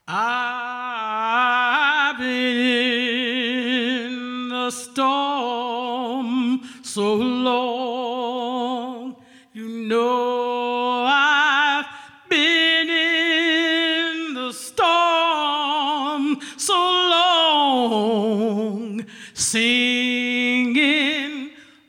I've been in the storm so long, I've been in the storm so long, singing,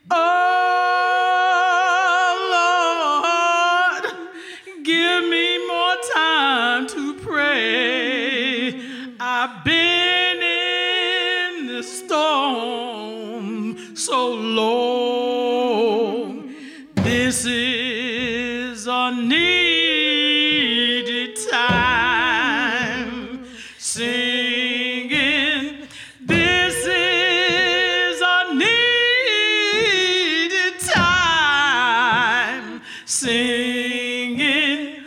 oh Lord, give me more time to pray. I've been in the storm so long. This is a needed time. Singing, this is a needed time. Singing,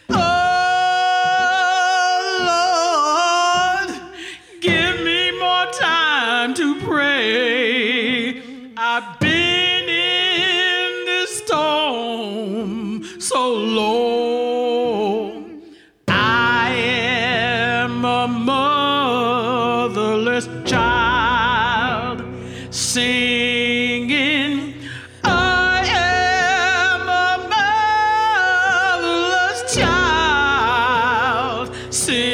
oh Lord, give me more time to pray. I've been in this storm so long. I am a motherless child, singing, I am a motherless child, singing.